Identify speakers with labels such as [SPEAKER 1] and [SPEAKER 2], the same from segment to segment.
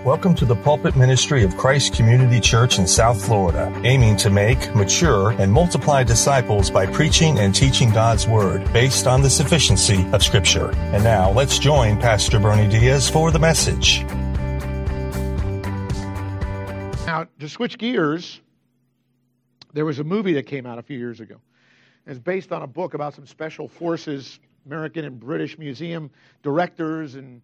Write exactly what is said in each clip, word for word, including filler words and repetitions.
[SPEAKER 1] Welcome to the pulpit ministry of Christ Community Church in South Florida, aiming to make, mature, and multiply disciples by preaching and teaching God's Word based on the sufficiency of Scripture. And now, let's join Pastor Bernie Diaz for the message.
[SPEAKER 2] Now, to switch gears, there was a movie that came out a few years ago. It's based on a book about some special forces, American and British museum directors and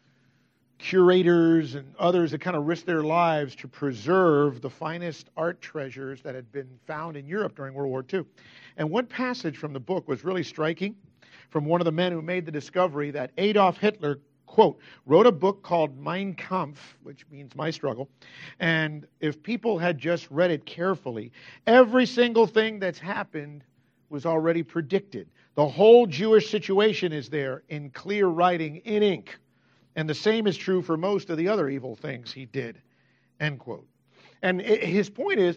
[SPEAKER 2] curators and others that kind of risked their lives to preserve the finest art treasures that had been found in Europe during World War Two. And one passage from the book was really striking from one of the men who made the discovery that Adolf Hitler, quote, wrote a book called Mein Kampf, which means My Struggle, and if people had just read it carefully, every single thing that's happened was already predicted. The whole Jewish situation is there in clear writing in ink. And the same is true for most of the other evil things he did, end quote. And his point is,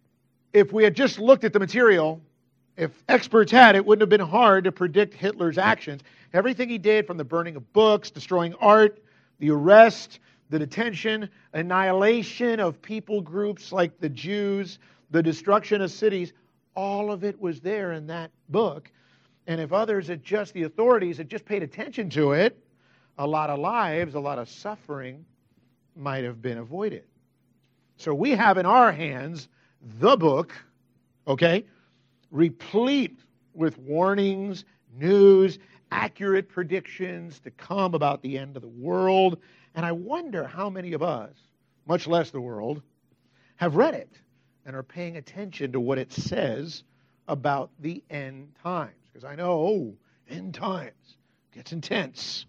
[SPEAKER 2] if we had just looked at the material, if experts had, it wouldn't have been hard to predict Hitler's actions. Everything he did, from the burning of books, destroying art, the arrest, the detention, annihilation of people groups like the Jews, the destruction of cities, all of it was there in that book. And if others had just, the authorities had just paid attention to it, a lot of lives, a lot of suffering might have been avoided. So we have in our hands the book, okay, replete with warnings, news, accurate predictions to come about the end of the world. And I wonder how many of us, much less the world, have read it and are paying attention to what it says about the end times. Because I know, oh, end times gets intense.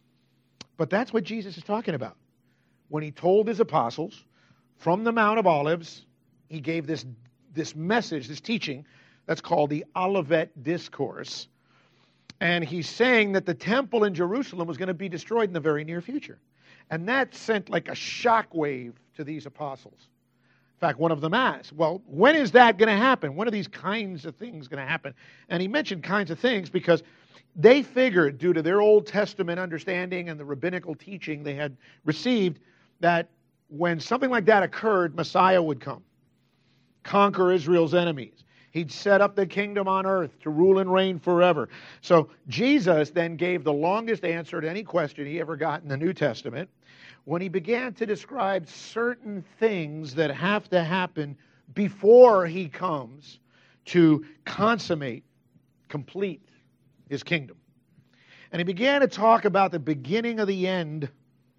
[SPEAKER 2] But that's what Jesus is talking about. When he told his apostles from the Mount of Olives, he gave this, this message, this teaching, that's called the Olivet Discourse. And he's saying that the temple in Jerusalem was going to be destroyed in the very near future. And that sent like a shockwave to these apostles. In fact, one of them asked, well, when is that going to happen? When are these kinds of things going to happen? And he mentioned kinds of things because they figured, due to their Old Testament understanding and the rabbinical teaching they had received, that when something like that occurred, Messiah would come, conquer Israel's enemies. He'd set up the kingdom on earth to rule and reign forever. So Jesus then gave the longest answer to any question he ever got in the New Testament when he began to describe certain things that have to happen before he comes to consummate, complete his kingdom. And he began to talk about the beginning of the end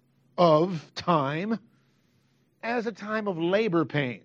[SPEAKER 2] of time as a time of labor pains,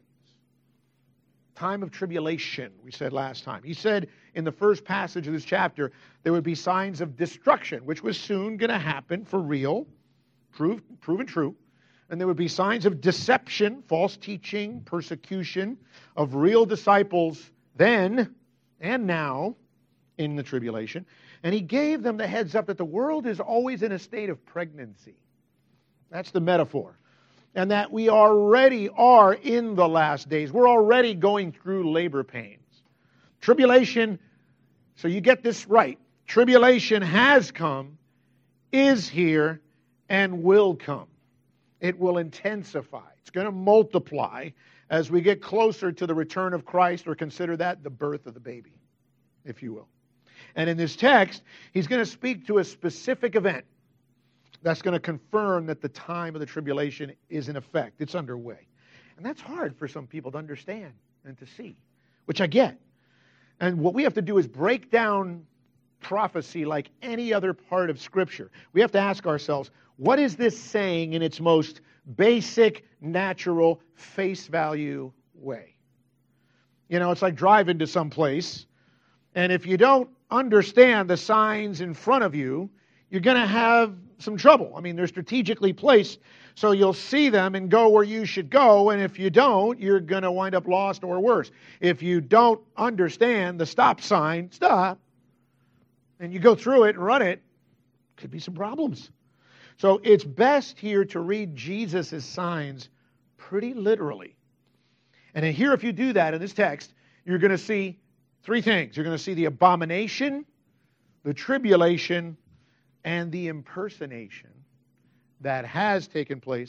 [SPEAKER 2] time of tribulation, we said last time. He said in the first passage of this chapter, there would be signs of destruction, which was soon going to happen for real, proved, proven true. And there would be signs of deception, false teaching, persecution of real disciples then and now in the tribulation. And he gave them the heads up that the world is always in a state of pregnancy. That's the metaphor. And that we already are in the last days. We're already going through labor pains. Tribulation, so you get this right. Tribulation has come, is here, and will come. It will intensify. It's going to multiply as we get closer to the return of Christ, or consider that the birth of the baby, if you will. And in this text, he's going to speak to a specific event that's going to confirm that the time of the tribulation is in effect. It's underway. And that's hard for some people to understand and to see, which I get. And what we have to do is break down prophecy like any other part of Scripture. We have to ask ourselves, what is this saying in its most basic, natural, face value way? You know, it's like driving to some place, and if you don't understand the signs in front of you, you're going to have some trouble. I mean, they're strategically placed, so you'll see them and go where you should go, and if you don't, you're going to wind up lost or worse. If you don't understand the stop sign, stop, and you go through it and run it, could be some problems. So it's best here to read Jesus' signs pretty literally. And here, if you do that in this text, you're going to see three things. You're going to see the abomination, the tribulation, and the impersonation that has taken place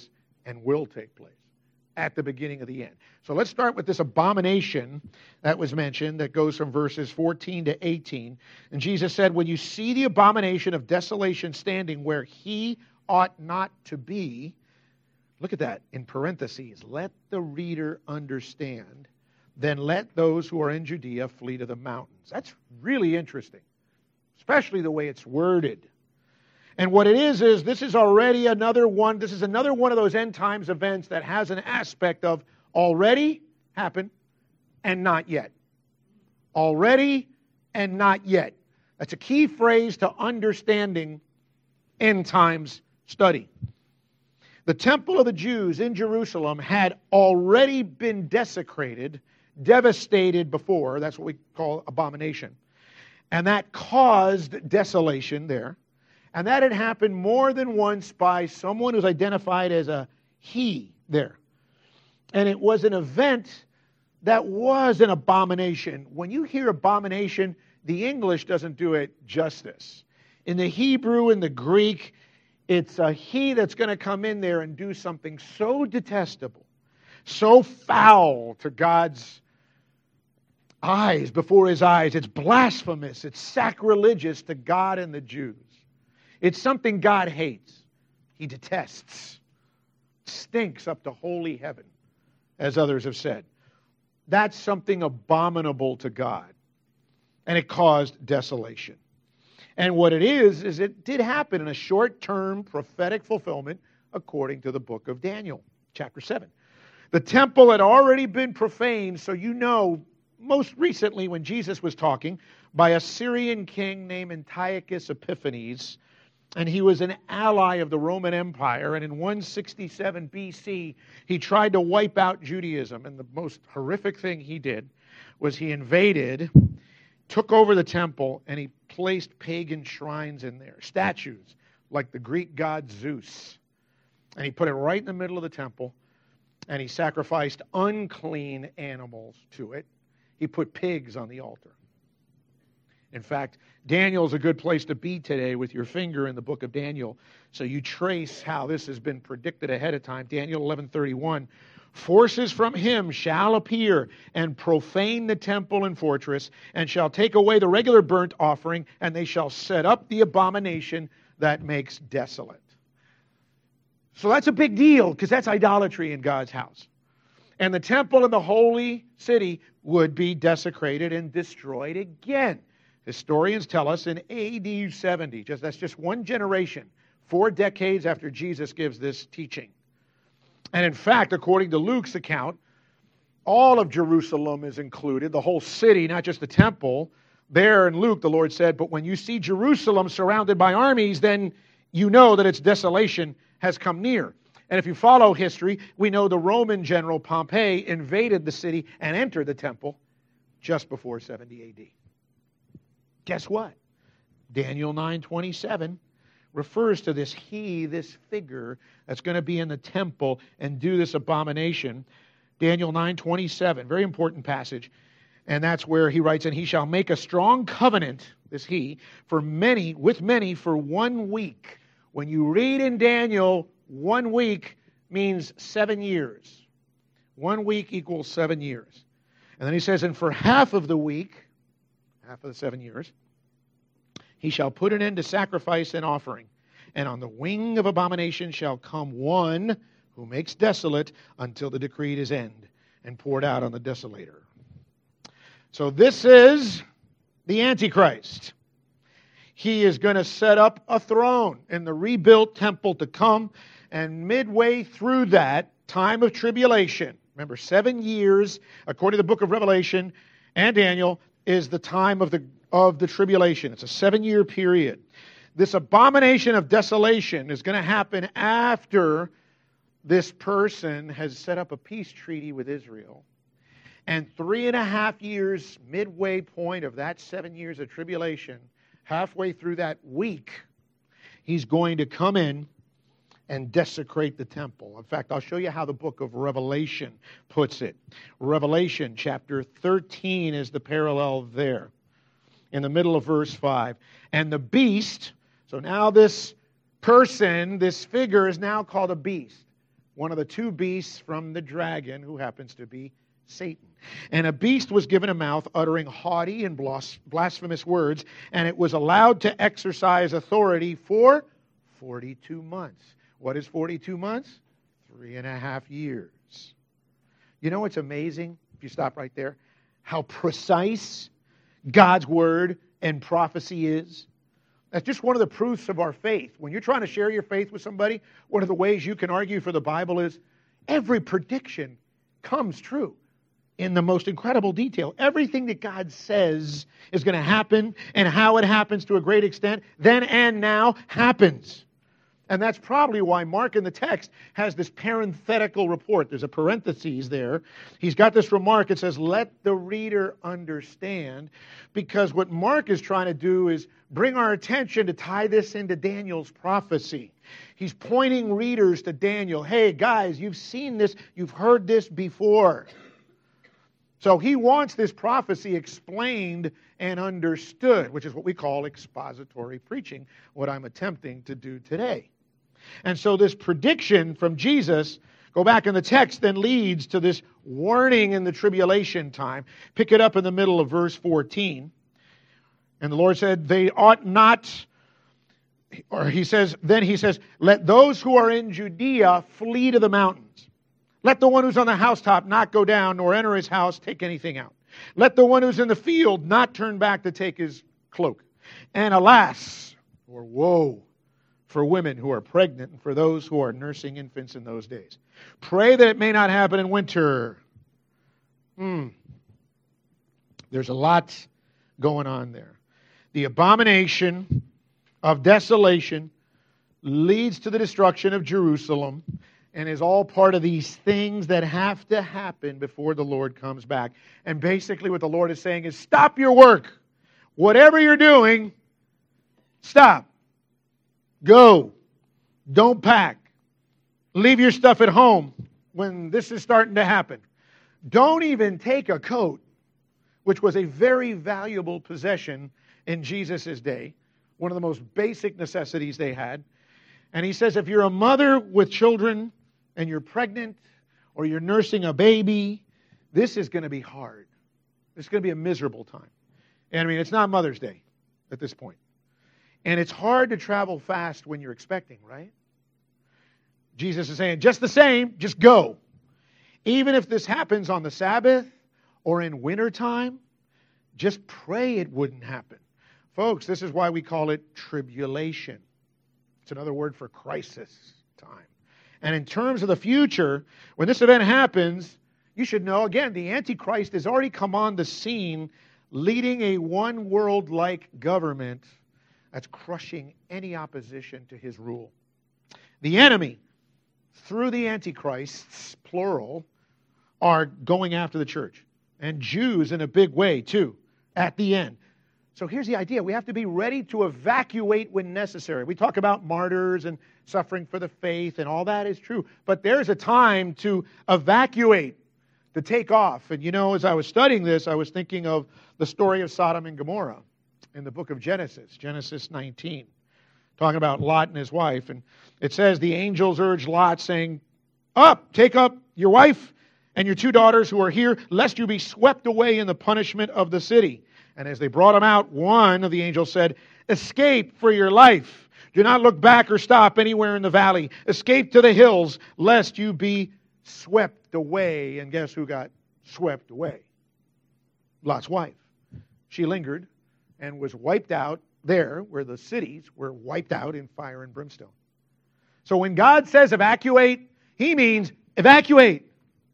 [SPEAKER 2] and will take place at the beginning of the end. So let's start with this abomination that was mentioned that goes from verses fourteen to eighteen. And Jesus said, when you see the abomination of desolation standing where he ought not to be, look at that in parentheses, let the reader understand, then let those who are in Judea flee to the mountains. That's really interesting, especially the way it's worded. And what it is, is this is already another one, this is another one of those end times events that has an aspect of already happened and not yet. Already and not yet. That's a key phrase to understanding end times study. The temple of the Jews in Jerusalem had already been desecrated, devastated before. That's what we call abomination. And that caused desolation there. And that had happened more than once by someone who's identified as a he there. And it was an event that was an abomination. When you hear abomination, the English doesn't do it justice. In the Hebrew and the Greek, it's a he that's going to come in there and do something so detestable, so foul to God's eyes, before his eyes. It's blasphemous. It's sacrilegious to God and the Jews. It's something God hates. He detests. Stinks up to holy heaven, as others have said. That's something abominable to God. And it caused desolation. And what it is, is it did happen in a short-term prophetic fulfillment according to the book of Daniel, chapter seven. The temple had already been profaned, so you know, most recently when Jesus was talking, by a Syrian king named Antiochus Epiphanes, and he was an ally of the Roman Empire, and in one sixty-seven B C, he tried to wipe out Judaism, and the most horrific thing he did was he invaded, took over the temple, and he placed pagan shrines in there, statues like the Greek god Zeus. And he put it right in the middle of the temple, and he sacrificed unclean animals to it. He put pigs on the altar. In fact, Daniel's a good place to be today with your finger in the book of Daniel. So you trace how this has been predicted ahead of time. Daniel eleven thirty-one. Forces from him shall appear and profane the temple and fortress, and shall take away the regular burnt offering, and they shall set up the abomination that makes desolate. So that's a big deal, because that's idolatry in God's house. And the temple and the holy city would be desecrated and destroyed again. Historians tell us in A D seventy, just, that's just one generation, four decades after Jesus gives this teaching. And in fact, according to Luke's account, all of Jerusalem is included, the whole city, not just the temple. There in Luke, the Lord said, but when you see Jerusalem surrounded by armies, then you know that its desolation has come near. And if you follow history, we know the Roman general Pompey invaded the city and entered the temple just before seventy A D. Guess what? Daniel nine twenty-seven refers to this he, this figure that's going to be in the temple and do this abomination. Daniel nine twenty-seven, very important passage. And that's where he writes, and he shall make a strong covenant, this he, for many, with many for one week. When you read in Daniel, one week means seven years. One week equals seven years. And then he says, and for half of the week, half of the seven years, he shall put an end to sacrifice and offering. And on the wing of abomination shall come one who makes desolate until the decreed is end and poured out on the desolator. So this is the Antichrist. He is going to set up a throne in the rebuilt temple to come. And midway through that time of tribulation, remember, seven years, according to the book of Revelation and Daniel, is the time of the of the tribulation. It's a seven-year period. This abomination of desolation is going to happen after this person has set up a peace treaty with Israel. And three and a half years, midway point of that seven years of tribulation, halfway through that week, he's going to come in and desecrate the temple. In fact, I'll show you how the book of Revelation puts it. Revelation chapter thirteen is the parallel there. In the middle of verse five. And the beast, so now this person, this figure is now called a beast. one of the two beasts from the dragon, who happens to be Satan. And a beast was given a mouth uttering haughty and blas- blasphemous words, and it was allowed to exercise authority for forty-two months. What is forty-two months? Three and a half years. You know what's amazing, if you stop right there? How precise God's word and prophecy is. That's just one of the proofs of our faith. When you're trying to share your faith with somebody, one of the ways you can argue for the Bible is every prediction comes true in the most incredible detail. Everything that God says is going to happen, and how it happens to a great extent, then and now happens. And that's probably why Mark in the text has this parenthetical report. There's a parenthesis there. He's got this remark. It says, let the reader understand. Because what Mark is trying to do is bring our attention to tie this into Daniel's prophecy. He's pointing readers to Daniel. Hey, guys, you've seen this. You've heard this before. So he wants this prophecy explained and understood, which is what we call expository preaching, what I'm attempting to do today. And so this prediction from Jesus, go back in the text, then leads to this warning in the tribulation time. Pick it up in the middle of verse fourteen. And the Lord said, they ought not, or he says, then he says, let those who are in Judea flee to the mountains. Let the one who's on the housetop not go down, nor enter his house, take anything out. Let the one who's in the field not turn back to take his cloak. And alas, or woe, for women who are pregnant and for those who are nursing infants in those days. Pray that it may not happen in winter. Hmm. There's a lot going on there. The abomination of desolation leads to the destruction of Jerusalem and is all part of these things that have to happen before the Lord comes back. And basically what the Lord is saying is, stop your work. Whatever you're doing, stop. Go. Don't pack. Leave your stuff at home when this is starting to happen. Don't even take a coat, which was a very valuable possession in Jesus' day, one of the most basic necessities they had. And he says, if you're a mother with children and you're pregnant or you're nursing a baby, this is going to be hard. It's going to be a miserable time. And I mean, it's not Mother's Day at this point. And it's hard to travel fast when you're expecting, right? Jesus is saying, just the same, just go. Even if this happens on the Sabbath or in wintertime, just pray it wouldn't happen. Folks, this is why we call it tribulation. It's another word for crisis time. And in terms of the future, when this event happens, you should know, again, the Antichrist has already come on the scene leading a one-world-like government that's crushing any opposition to his rule. The enemy, through the Antichrists, plural, are going after the church. And Jews in a big way, too, at the end. So here's the idea. We have to be ready to evacuate when necessary. We talk about martyrs and suffering for the faith, and all that is true. But there's a time to evacuate, to take off. And you know, as I was studying this, I was thinking of the story of Sodom and Gomorrah in the book of Genesis, Genesis nineteen, talking about Lot and his wife. And it says, the angels urged Lot, saying, up, take up your wife and your two daughters who are here, lest you be swept away in the punishment of the city. And as they brought him out, one of the angels said, escape for your life. Do not look back or stop anywhere in the valley. Escape to the hills, lest you be swept away. And guess who got swept away? Lot's wife. She lingered and was wiped out there where the cities were wiped out in fire and brimstone. So when God says evacuate, He means evacuate.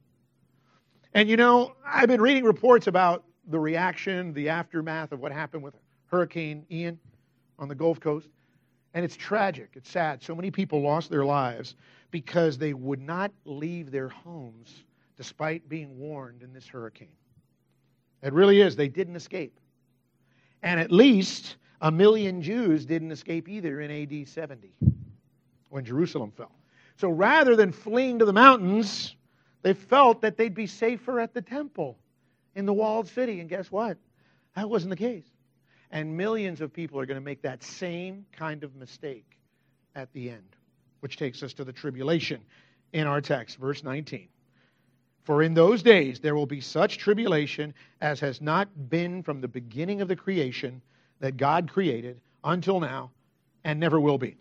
[SPEAKER 2] And you know, I've been reading reports about the reaction, the aftermath of what happened with Hurricane Ian on the Gulf Coast. And it's tragic. It's sad. So many people lost their lives because they would not leave their homes despite being warned in this hurricane. It really is. They didn't escape. And at least a million Jews didn't escape either in A D seventy when Jerusalem fell. So rather than fleeing to the mountains, they felt that they'd be safer at the temple in the walled city. And guess what? That wasn't the case. And millions of people are going to make that same kind of mistake at the end, which takes us to the tribulation. in our text, verse nineteen. For in those days there will be such tribulation as has not been from the beginning of the creation that God created until now, and never will be.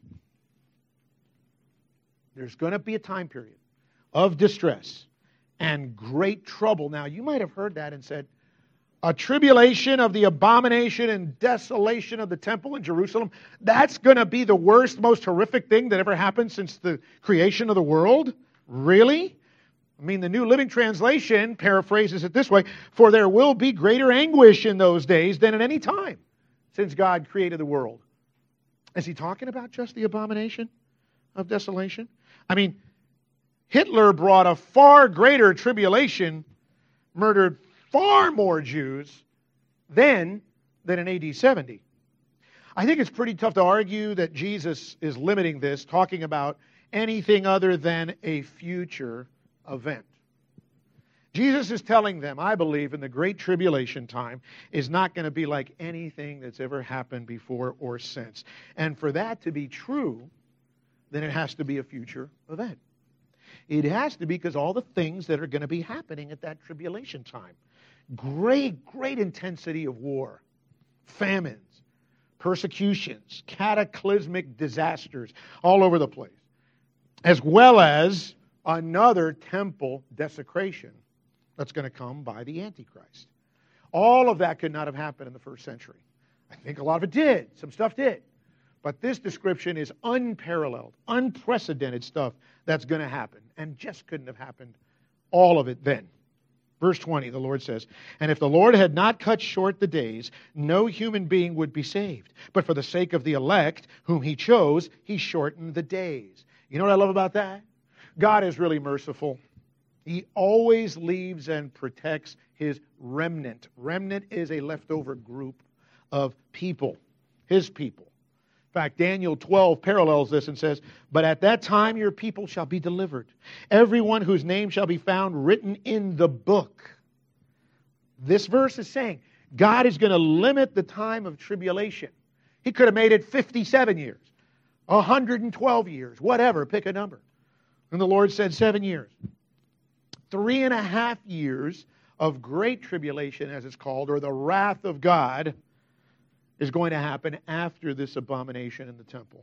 [SPEAKER 2] There's going to be a time period of distress and great trouble. Now, you might have heard that and said, a tribulation of the abomination and desolation of the temple in Jerusalem, that's going to be the worst, most horrific thing that ever happened since the creation of the world? Really? I mean, the New Living Translation paraphrases it this way, for there will be greater anguish in those days than at any time since God created the world. Is he talking about just the abomination of desolation? I mean, Hitler brought a far greater tribulation, murdered far more Jews then than in A D seventy. I think it's pretty tough to argue that Jesus is limiting this, talking about anything other than a future event. Jesus is telling them, I believe, in the Great Tribulation time is not going to be like anything that's ever happened before or since. And for that to be true, then it has to be a future event. It has to be because all the things that are going to be happening at that tribulation time. Great, great intensity of war, famines, persecutions, cataclysmic disasters all over the place, as well as another temple desecration that's going to come by the Antichrist. All of that could not have happened in the first century. I think a lot of it did. Some stuff did. But this description is unparalleled, unprecedented stuff that's going to happen, and just couldn't have happened, all of it then. Verse twenty, the Lord says, and if the Lord had not cut short the days, no human being would be saved. But for the sake of the elect, whom he chose, he shortened the days. You know what I love about that? God is really merciful. He always leaves and protects his remnant. Remnant is a leftover group of people, his people. In fact, Daniel twelve parallels this and says, but at that time your people shall be delivered, everyone whose name shall be found written in the book. This verse is saying God is going to limit the time of tribulation. He could have made it fifty-seven years, one hundred twelve years, whatever, pick a number. And the Lord said seven years. Three and a half years of great tribulation, as it's called, or the wrath of God, is going to happen after this abomination in the temple.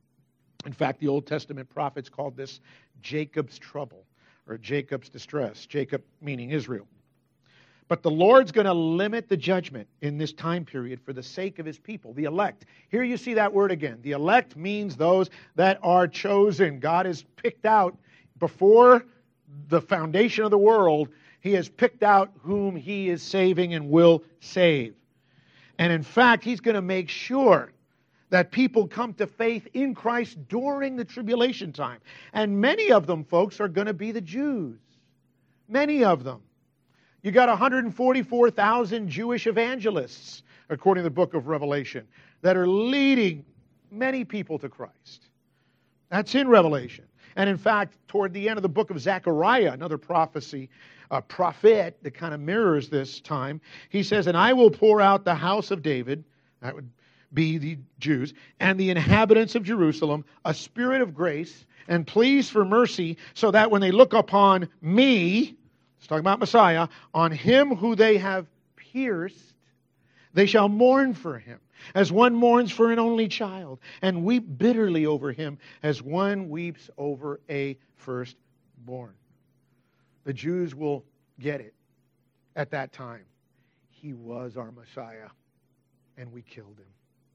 [SPEAKER 2] In fact, the Old Testament prophets called this Jacob's trouble, or Jacob's distress. Jacob meaning Israel. But the Lord's going to limit the judgment in this time period for the sake of his people, the elect. Here you see that word again. The elect means those that are chosen. God has picked out before the foundation of the world, he has picked out whom he is saving and will save. And in fact, he's going to make sure that people come to faith in Christ during the tribulation time. And many of them, folks, are going to be the Jews. Many of them. You got one hundred forty-four thousand Jewish evangelists, according to the book of Revelation, that are leading many people to Christ. That's in Revelation. And in fact, toward the end of the book of Zechariah, another prophecy, a prophet that kind of mirrors this time, he says, and I will pour out the house of David, that would be the Jews, and the inhabitants of Jerusalem, a spirit of grace and pleas for mercy, so that when they look upon me, it's talking about Messiah, on him who they have pierced, they shall mourn for him, as one mourns for an only child, and weep bitterly over him, as one weeps over a firstborn. The Jews will get it at that time. He was our Messiah, and we killed him.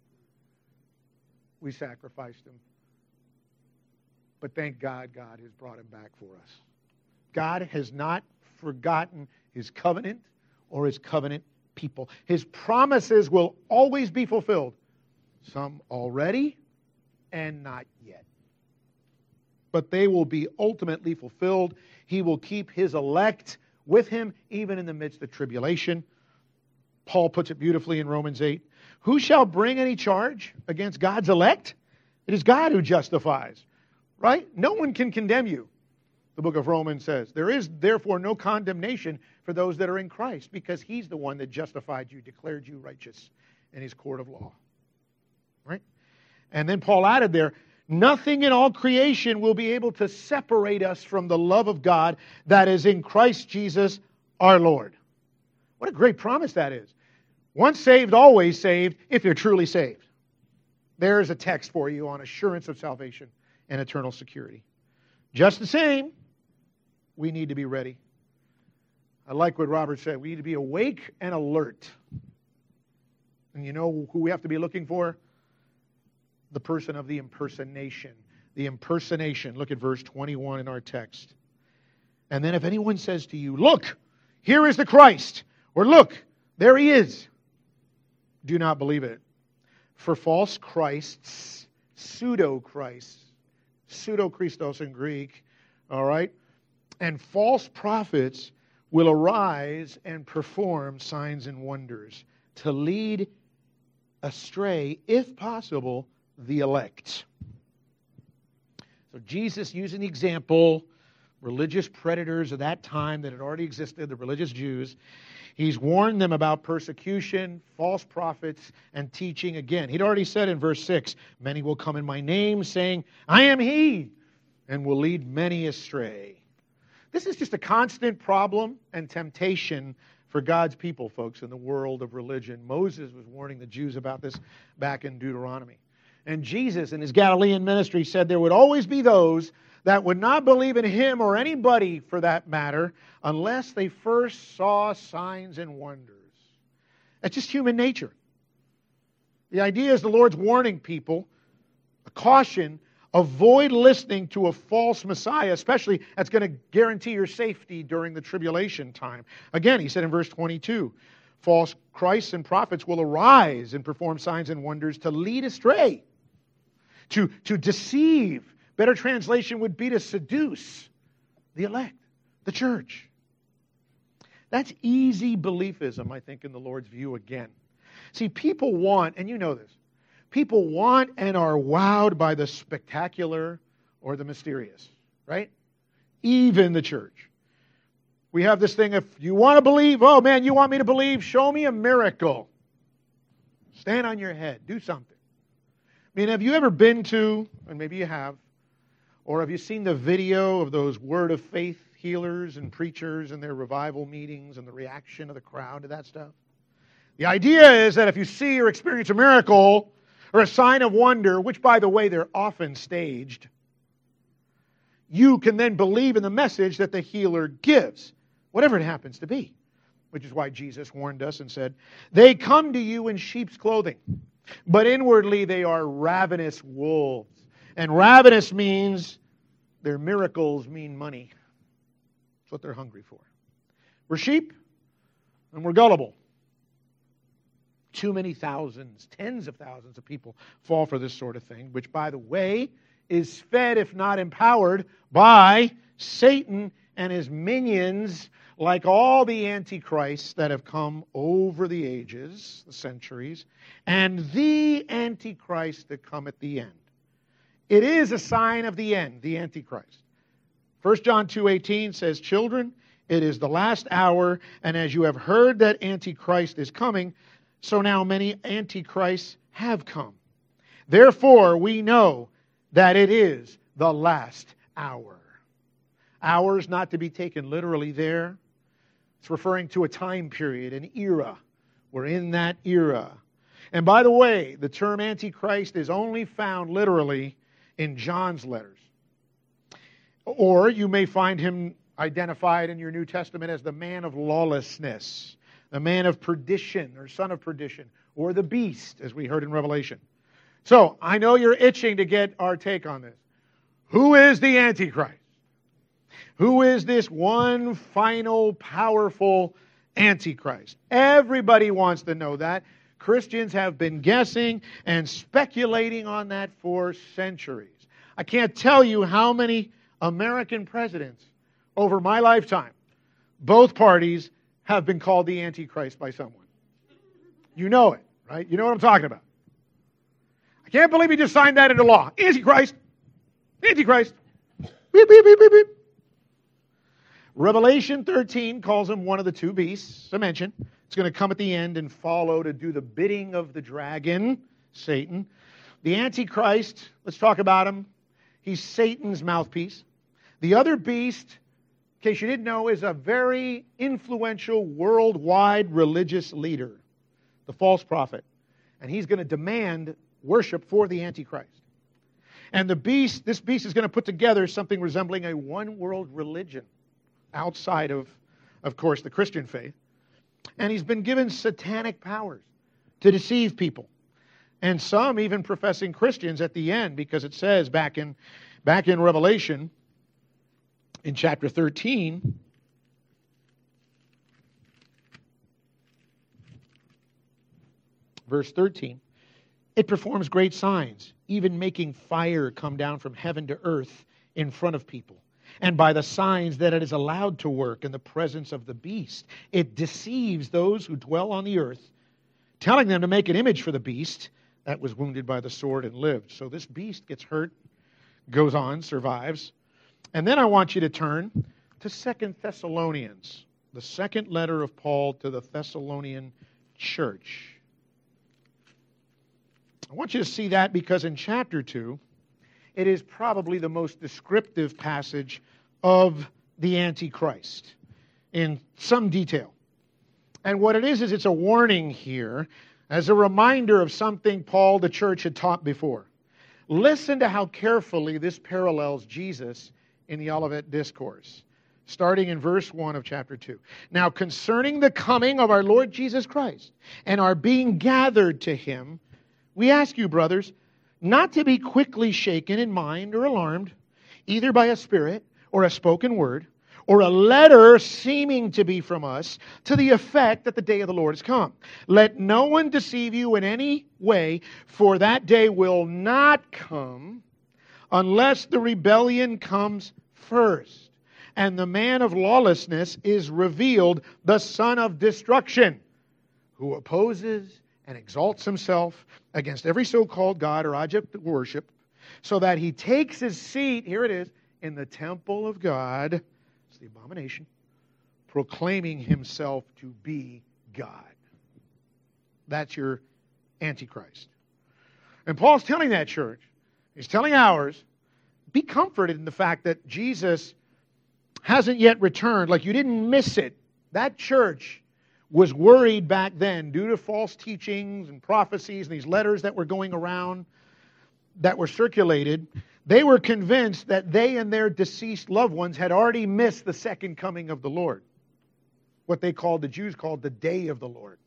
[SPEAKER 2] We sacrificed him. But thank God, God has brought him back for us. God has not forgotten his covenant or his covenant people. His promises will always be fulfilled. Some already and not yet. But they will be ultimately fulfilled. He will keep his elect with him even in the midst of tribulation. Paul puts it beautifully in Romans eight. Who shall bring any charge against God's elect? It is God who justifies. Right? No one can condemn you. The book of Romans says, there is therefore no condemnation for those that are in Christ, because he's the one that justified you, declared you righteous in his court of law. Right? And then Paul added there, Nothing in all creation will be able to separate us from the love of God that is in Christ Jesus our Lord. What a great promise that is. Once saved, always saved, if you're truly saved. There's a text for you on assurance of salvation and eternal security. Just the same, we need to be ready. I like what Robert said. We need to be awake and alert. And you know who we have to be looking for? The person of the impersonation. The impersonation. Look at verse twenty-one in our text. And then if anyone says to you, look, here is the Christ, or look, there he is, do not believe it. For false Christs, pseudo-Christs, pseudo-Christos in Greek, all right, and false prophets will arise and perform signs and wonders to lead astray, if possible, the elect. So Jesus, using the example, religious predators of that time that had already existed, the religious Jews, he's warned them about persecution, false prophets, and teaching again. He'd already said in verse six, many will come in my name, saying, I am he, and will lead many astray. This is just a constant problem and temptation for God's people, folks, in the world of religion. Moses was warning the Jews about this back in Deuteronomy. And Jesus, in his Galilean ministry, said there would always be those that would not believe in him or anybody, for that matter, unless they first saw signs and wonders. That's just human nature. The idea is the Lord's warning people, a caution, avoid listening to a false Messiah, especially that's going to guarantee your safety during the tribulation time. Again, he said in verse twenty-two, false Christs and prophets will arise and perform signs and wonders to lead astray, to, to deceive. Better translation would be to seduce the elect, the church. That's easy beliefism, I think, in the Lord's view again. See, people want, and you know this, people want and are wowed by the spectacular or the mysterious, right? Even the church. We have this thing, if you want to believe, oh man, you want me to believe, show me a miracle. Stand on your head, do something. I mean, have you ever been to, and maybe you have, or have you seen the video of those word of faith healers and preachers and their revival meetings and the reaction of the crowd to that stuff? The idea is that if you see or experience a miracle or a sign of wonder, which, by the way, they're often staged, you can then believe in the message that the healer gives, whatever it happens to be. Which is why Jesus warned us and said, they come to you in sheep's clothing, but inwardly they are ravenous wolves. And ravenous means their miracles mean money. That's what they're hungry for. We're sheep and we're gullible. Too many thousands, tens of thousands of people fall for this sort of thing, which, by the way, is fed, if not empowered, by Satan and his minions, like all the antichrists that have come over the ages, the centuries, and the antichrist that come at the end. It is a sign of the end, the Antichrist. First John two eighteen says, children, it is the last hour, and as you have heard that Antichrist is coming, so now many Antichrists have come. Therefore, we know that it is the last hour. Hours not to be taken literally there. It's referring to a time period, an era. We're in that era. And by the way, the term Antichrist is only found literally in John's letters. Or you may find him identified in your New Testament as the man of lawlessness, the man of perdition, or son of perdition, or the beast, as we heard in Revelation. So, I know you're itching to get our take on this. Who is the Antichrist? Who is this one final, powerful Antichrist? Everybody wants to know that. Christians have been guessing and speculating on that for centuries. I can't tell you how many American presidents over my lifetime, both parties, have been called the Antichrist by someone. You know it, right? You know what I'm talking about. I can't believe he just signed that into law. Antichrist. Antichrist. Beep, beep, beep, beep, beep. Revelation thirteen calls him one of the two beasts I mentioned. It's going to come at the end and follow to do the bidding of the dragon, Satan. The Antichrist, let's talk about him. He's Satan's mouthpiece. The other beast, in case you didn't know, is a very influential worldwide religious leader, the false prophet. And he's going to demand worship for the Antichrist. And the beast, this beast is going to put together something resembling a one-world religion outside of, of course, the Christian faith. And he's been given satanic powers to deceive people. And some even professing Christians at the end, because it says back in, back in Revelation, in chapter thirteen, verse thirteen, it performs great signs, even making fire come down from heaven to earth in front of people. And by the signs that it is allowed to work in the presence of the beast, it deceives those who dwell on the earth, telling them to make an image for the beast that was wounded by the sword and lived. So this beast gets hurt, goes on, survives. And then I want you to turn to Second Thessalonians, the second letter of Paul to the Thessalonian church. I want you to see that because in chapter two, it is probably the most descriptive passage of the Antichrist in some detail. And what it is, is it's a warning here as a reminder of something Paul, the church, had taught before. Listen to how carefully this parallels Jesus in the Olivet Discourse, starting in verse one of chapter two. Now, concerning the coming of our Lord Jesus Christ and our being gathered to Him, we ask you, brothers, not to be quickly shaken in mind or alarmed, either by a spirit or a spoken word, or a letter seeming to be from us, to the effect that the day of the Lord has come. Let no one deceive you in any way, for that day will not come unless the rebellion comes first, and the man of lawlessness is revealed, the son of destruction, who opposes and exalts himself against every so-called God or object of worship, so that he takes his seat, here it is, in the temple of God, it's the abomination, proclaiming himself to be God. That's your Antichrist. And Paul's telling that church, he's telling ours, be comforted in the fact that Jesus hasn't yet returned. Like you didn't miss it. That church was worried back then due to false teachings and prophecies and these letters that were going around that were circulated. They were convinced that they and their deceased loved ones had already missed the second coming of the Lord. What they called, the Jews called the day of the Lord.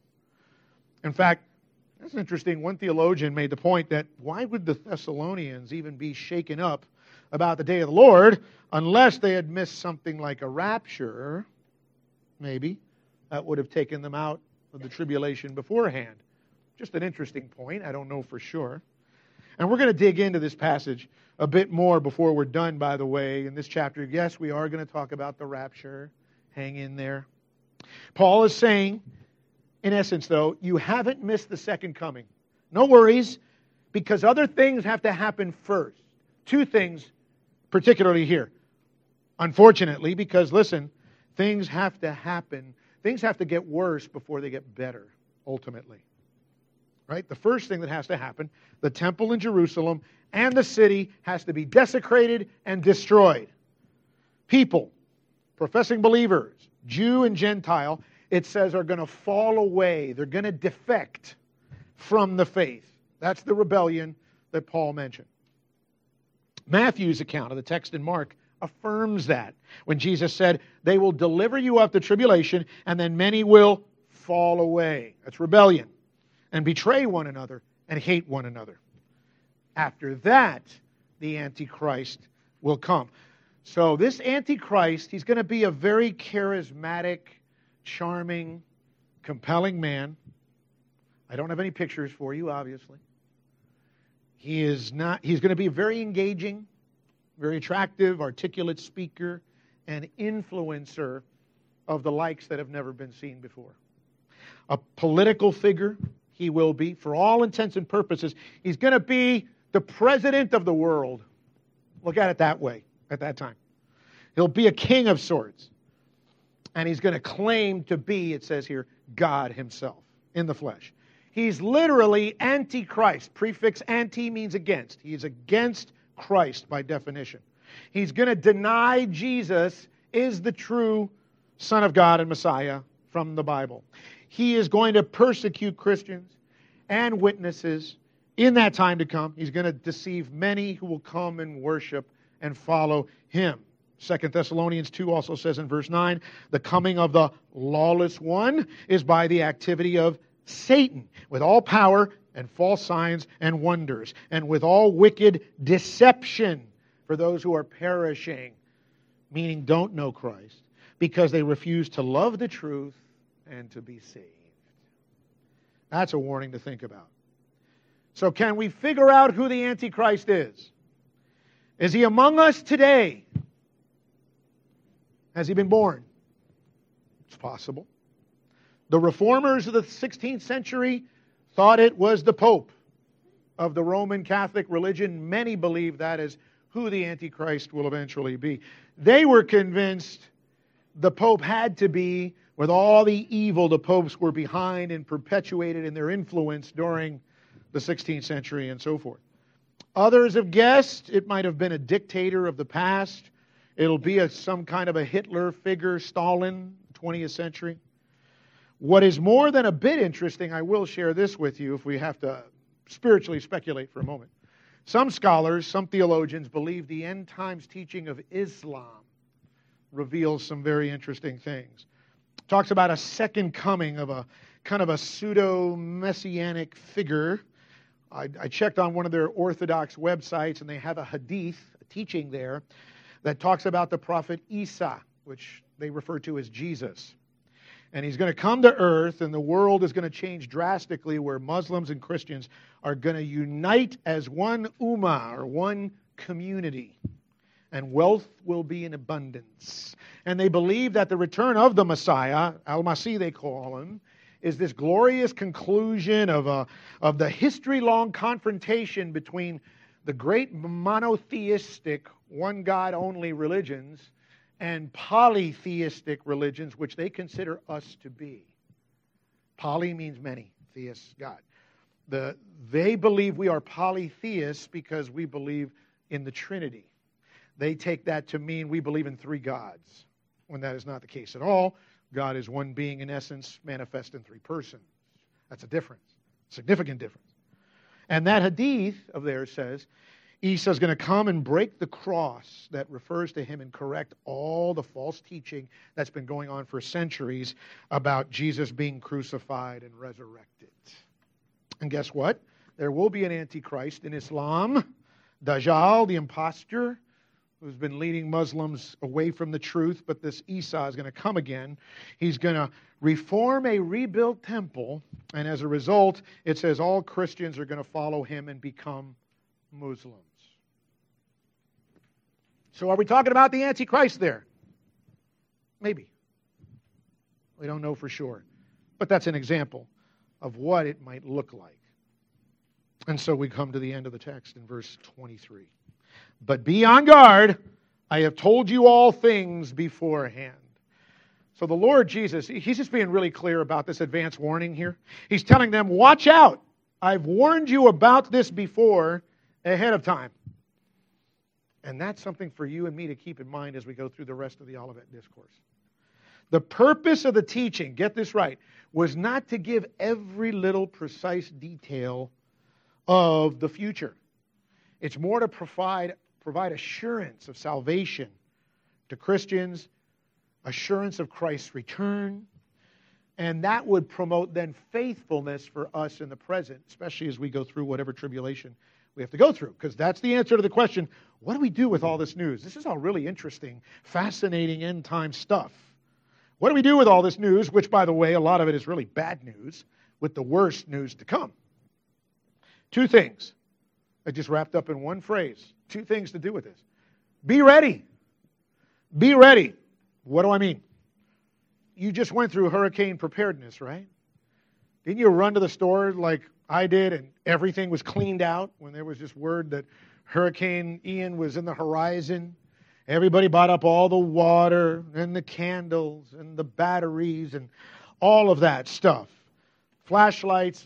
[SPEAKER 2] In fact, that's interesting. One theologian made the point that why would the Thessalonians even be shaken up about the day of the Lord unless they had missed something like a rapture, maybe, that would have taken them out of the tribulation beforehand. Just an interesting point. I don't know for sure. And we're going to dig into this passage a bit more before we're done, by the way, in this chapter. Yes, we are going to talk about the rapture. Hang in there. Paul is saying, in essence, though, you haven't missed the second coming. No worries, because other things have to happen first. Two things, particularly here. Unfortunately, because, listen, things have to happen. Things have to get worse before they get better, ultimately. Right? The first thing that has to happen, the temple in Jerusalem and the city has to be desecrated and destroyed. People, professing believers, Jew and Gentile, it says are going to fall away. They're going to defect from the faith. That's the rebellion that Paul mentioned. Matthew's account of the text in Mark affirms that when Jesus said, they will deliver you up to tribulation and then many will fall away. That's rebellion. And betray one another and hate one another. After that, the Antichrist will come. So this Antichrist, he's going to be a very charismatic, charming, compelling man. I don't have any pictures for you, obviously. He is not. He's going to be very engaging, very attractive, articulate speaker, and influencer of the likes that have never been seen before. A political figure. He will be, for all intents and purposes, he's going to be the president of the world. Look at it that way, at that time. He'll be a king of sorts. And he's going to claim to be, it says here, God himself in the flesh. He's literally antichrist. Prefix anti means against. He is against Christ by definition. He's going to deny Jesus is the true Son of God and Messiah from the Bible. He is going to persecute Christians and witnesses in that time to come. He's going to deceive many who will come and worship and follow him. Second Thessalonians two also says in verse nine, the coming of the lawless one is by the activity of Satan, with all power and false signs and wonders, and with all wicked deception for those who are perishing, meaning don't know Christ, because they refuse to love the truth and to be saved. That's a warning to think about. So can we figure out who the Antichrist is? Is he among us today? Has he been born? It's possible. The reformers of the sixteenth century thought it was the Pope of the Roman Catholic religion. Many believe that is who the Antichrist will eventually be. They were convinced the Pope had to be, with all the evil the popes were behind and perpetuated in their influence during the sixteenth century and so forth. Others have guessed it might have been a dictator of the past. It'll be a, some kind of a Hitler figure, Stalin, twentieth century. What is more than a bit interesting, I will share this with you if we have to spiritually speculate for a moment. Some scholars, some theologians believe the end times teaching of Islam reveals some very interesting things. It talks about a second coming of a kind of a pseudo-messianic figure. I, I checked on one of their Orthodox websites, and they have a hadith, a teaching there, that talks about the prophet Isa, which they refer to as Jesus. And he's going to come to earth, and the world is going to change drastically, where Muslims and Christians are going to unite as one ummah, or one community. And wealth will be in abundance. And they believe that the return of the Messiah, Al-Masih they call him, is this glorious conclusion of, a, of the history-long confrontation between the great monotheistic, one-God-only religions and polytheistic religions, which they consider us to be. Poly means many, theist, God. The, they believe we are polytheists because we believe in the Trinity. They take that to mean we believe in three gods, when that is not the case at all. God is one being in essence, manifest in three persons. That's a difference, significant difference. And that hadith of theirs says, Isa is going to come and break the cross that refers to him and correct all the false teaching that's been going on for centuries about Jesus being crucified and resurrected. And guess what? There will be an Antichrist in Islam, Dajjal, the impostor, who's been leading Muslims away from the truth, but this Isa is going to come again. He's going to reform a rebuilt temple, and as a result, it says all Christians are going to follow him and become Muslims. So are we talking about the Antichrist there? Maybe. We don't know for sure. But that's an example of what it might look like. And so we come to the end of the text in verse twenty-three. But be on guard, I have told you all things beforehand. So the Lord Jesus, he's just being really clear about this advance warning here. He's telling them, watch out. I've warned you about this before, ahead of time. And that's something for you and me to keep in mind as we go through the rest of the Olivet Discourse. The purpose of the teaching, get this right, was not to give every little precise detail of the future. It's more to provide, provide assurance of salvation to Christians, assurance of Christ's return, and that would promote then faithfulness for us in the present, especially as we go through whatever tribulation we have to go through, because that's the answer to the question, what do we do with all this news? This is all really interesting, fascinating end-time stuff. What do we do with all this news, which, by the way, a lot of it is really bad news, with the worst news to come? Two things. I just wrapped up in one phrase. Two things to do with this. Be ready. Be ready. What do I mean? You just went through hurricane preparedness, right? Didn't you run to the store like I did and everything was cleaned out when there was just word that Hurricane Ian was in the horizon? Everybody bought up all the water and the candles and the batteries and all of that stuff. Flashlights,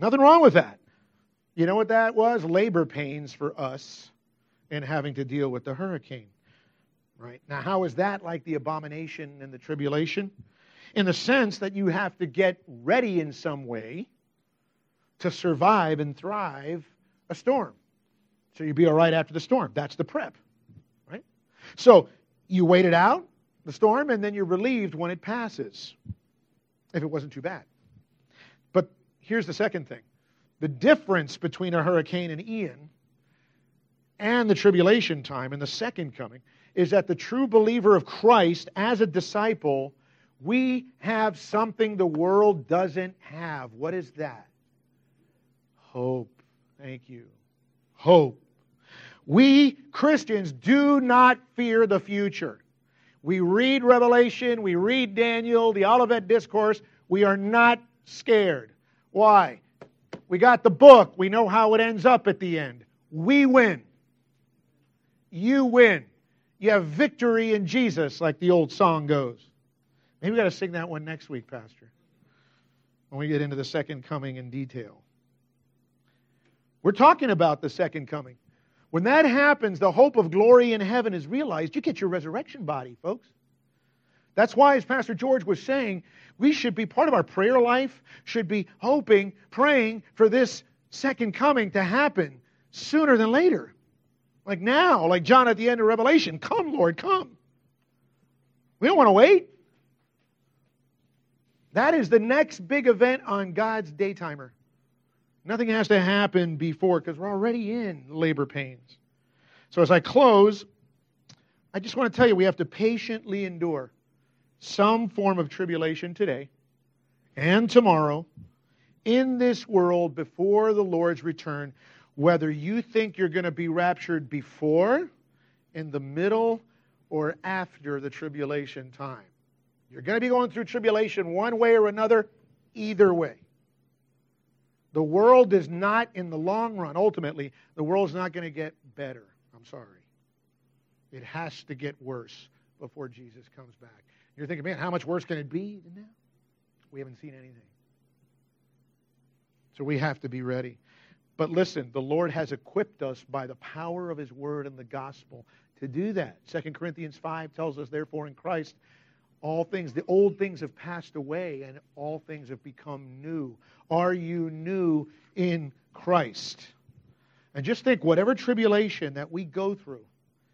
[SPEAKER 2] Nothing wrong with that. You know what that was? Labor pains for us in having to deal with the hurricane. Right? Now, how is that like the abomination and the tribulation? In the sense that you have to get ready in some way to survive and thrive a storm. So you'll be all right after the storm. That's the prep. Right? So you wait it out, the storm, and then you're relieved when it passes, if it wasn't too bad. But here's the second thing. The difference between a hurricane and Ian and the tribulation time and the second coming is that the true believer of Christ, as a disciple, we have something the world doesn't have. What is that? Hope. Thank you. Hope. We Christians do not fear the future. We read Revelation, we read Daniel, the Olivet Discourse. We are not scared. Why? We got the book. We know how it ends up at the end. We win. You win. You have victory in Jesus, like the old song goes. Maybe we got to sing that one next week, Pastor, when we get into the second coming in detail. We're talking about the second coming. When that happens, the hope of glory in heaven is realized. You get your resurrection body, folks. That's why, as Pastor George was saying, we should be, part of our prayer life should be hoping, praying for this second coming to happen sooner than later. Like now, like John at the end of Revelation, come, Lord, come. We don't want to wait. That is the next big event on God's daytimer. Nothing has to happen before because we're already in labor pains. So as I close, I just want to tell you we have to patiently endure some form of tribulation today and tomorrow in this world before the Lord's return, whether you think you're going to be raptured before, in the middle, or after the tribulation time. You're going to be going through tribulation one way or another, either way. The world is not, in the long run, ultimately, the world's not going to get better. I'm sorry. It has to get worse before Jesus comes back. You're thinking, man, how much worse can it be than that? We haven't seen anything. So we have to be ready. But listen, the Lord has equipped us by the power of His Word and the gospel to do that. Second Corinthians five tells us, therefore, in Christ, all things, the old things have passed away and all things have become new. Are you new in Christ? And just think, whatever tribulation that we go through,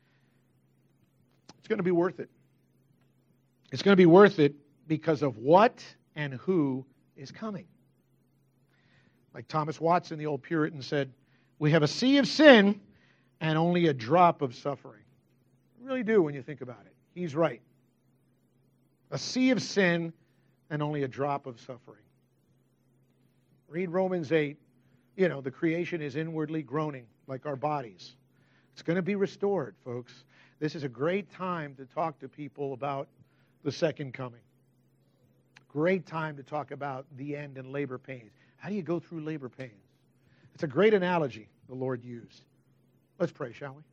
[SPEAKER 2] it's going to be worth it. It's going to be worth it because of what and who is coming. Like Thomas Watson, the old Puritan, said, we have a sea of sin and only a drop of suffering. You really do when you think about it. He's right. A sea of sin and only a drop of suffering. Read Romans eight. You know, the creation is inwardly groaning like our bodies. It's going to be restored, folks. This is a great time to talk to people about the second coming. Great time to talk about the end and labor pains. How do you go through labor pains? It's a great analogy the Lord used. Let's pray, shall we?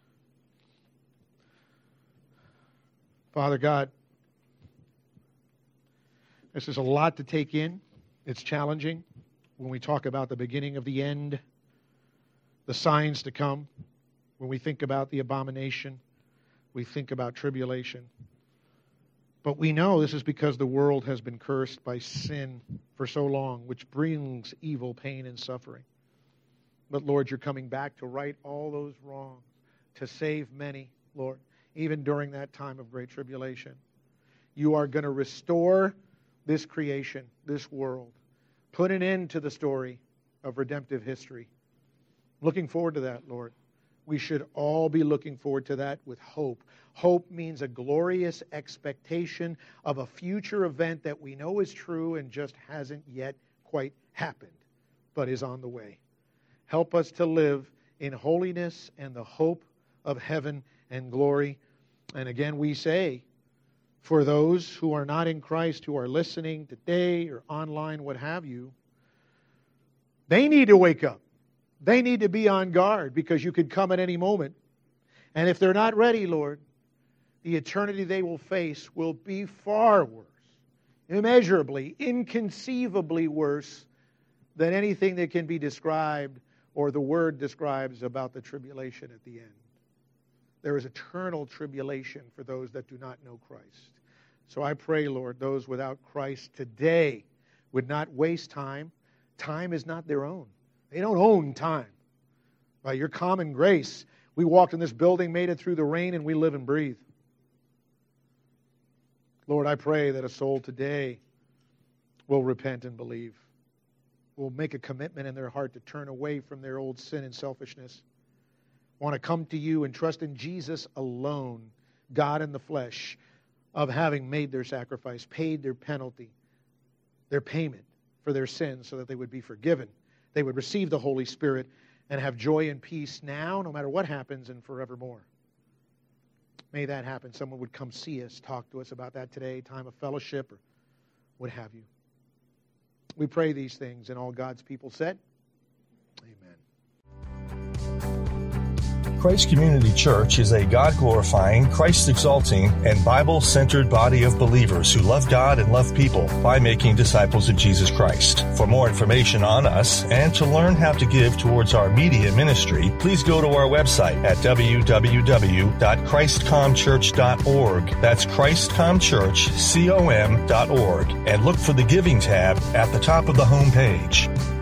[SPEAKER 2] Father God, this is a lot to take in. It's challenging when we talk about the beginning of the end, the signs to come. When we think about the abomination, we think about tribulation. But we know this is because the world has been cursed by sin for so long, which brings evil, pain, and suffering. But Lord, you're coming back to right all those wrongs, to save many, Lord, even during that time of great tribulation. You are going to restore this creation, this world. Put an end to the story of redemptive history. Looking forward to that, Lord. We should all be looking forward to that with hope. Hope means a glorious expectation of a future event that we know is true and just hasn't yet quite happened, but is on the way. Help us to live in holiness and the hope of heaven and glory. And again, we say, for those who are not in Christ, who are listening today or online, what have you, they need to wake up. They need to be on guard because you could come at any moment. And if they're not ready, Lord, the eternity they will face will be far worse, immeasurably, inconceivably worse than anything that can be described or the Word describes about the tribulation at the end. There is eternal tribulation for those that do not know Christ. So I pray, Lord, those without Christ today would not waste time. Time is not their own. They don't own time. By your common grace, we walked in this building, made it through the rain, and we live and breathe. Lord, I pray that a soul today will repent and believe, will make a commitment in their heart to turn away from their old sin and selfishness, want to come to you and trust in Jesus alone, God in the flesh, of having made their sacrifice, paid their penalty, their payment for their sins so that they would be forgiven. They would receive the Holy Spirit and have joy and peace now, no matter what happens, and forevermore. May that happen. Someone would come see us, talk to us about that today, time of fellowship, or what have you. We pray these things, and all God's people said, amen.
[SPEAKER 1] Christ Community Church is a God-glorifying, Christ-exalting, and Bible-centered body of believers who love God and love people by making disciples of Jesus Christ. For more information on us and to learn how to give towards our media ministry, please go to our website at w w w dot christ com church dot org. That's christ com church com dot org, and look for the Giving tab at the top of the home page.